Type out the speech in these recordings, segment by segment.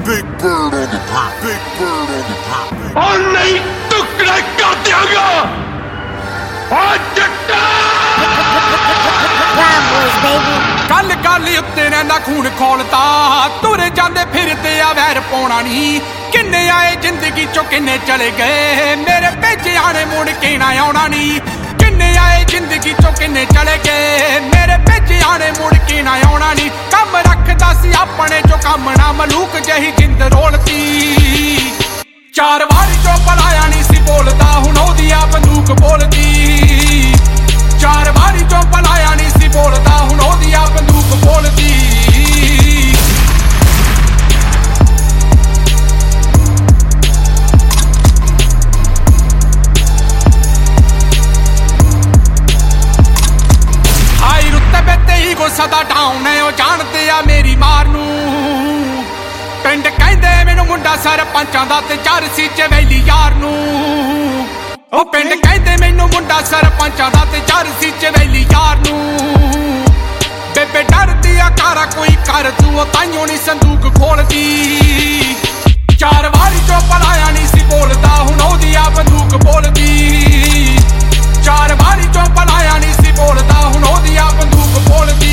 Big Bird on the beat. Big Bird on the beat. और नहीं टुकड़े कर देगा कल कल उत्ते रहिंदा खून खोलता तुरे जांदे फिरदे आ वैर पौना नी किन्ने आए जिंदगी चो किन्ने चले गए मेरे भेजे आने मुड़ के ना आउणा नी किन्ने आए जिंदगी चो किन्ने चले गए मेरे भेजे आने मुड़ के ना आउणा नी कम रखदा सी अपने जो कम ना मलूक जही जिंद रोलती चार वारी जो पलाया नी सी बोलदा हुण ओदी आ बंदूक बोलदी चार वारी जो पलाया नी सी बोलदा हुण ओदी आ बंदूक बोलदी हाई रुतबे ते ही गुस्सा दा डाउन है ओ जानदे आ मेरी मार नू पिंड कहंदे मैनू मुंडा सरपंचां दा ते चरसी च वैली यार नू ओ पिंड कहंदे मैनू मुंडा सरपंचां दा ते चरसी च वैली यार नू बेबे डरदी आ कारा कोई कर तू ओ ताइयों नी संदूक खोलदी चार वारी चो पलाया नी सी बोलदा हुण ओदी आ बंदूक बोलदी चार वारी चो पलाया नी सी बोलदा हुण ओदी आ बंदूक बोलदी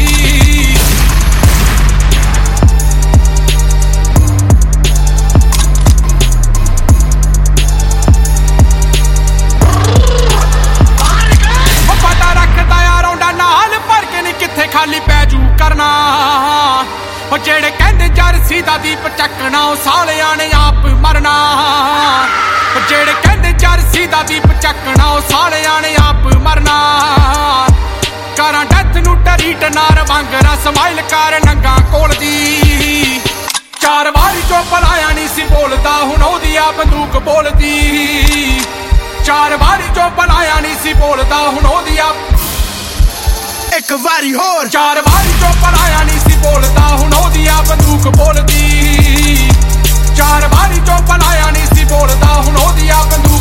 खाली पैजू करना ओ जेड़े कहंदे जरसी दा दीप चकना ओ सालियां ने आप मरना ओ जेड़े कहंदे जरसी दा दीप चकना ओ सालियां ने आप मरना करा डेथ नू टरीट नार वांगरा स्माइल कर नंगा कोल दी चार वारी जो पलाया नी सी बोलदा हुण ओदी आ बंदूक बोलदी चार वारी जो पलाया नी सी बोलदा हुण ओदी आ एक वारी होर चार वारी जो पलाया नी सी बोलदा हुण ओदी आ बंदूक बोलदी चार वारी जो पलाया नी सी बोलदा हुण ओदी आ बंदूक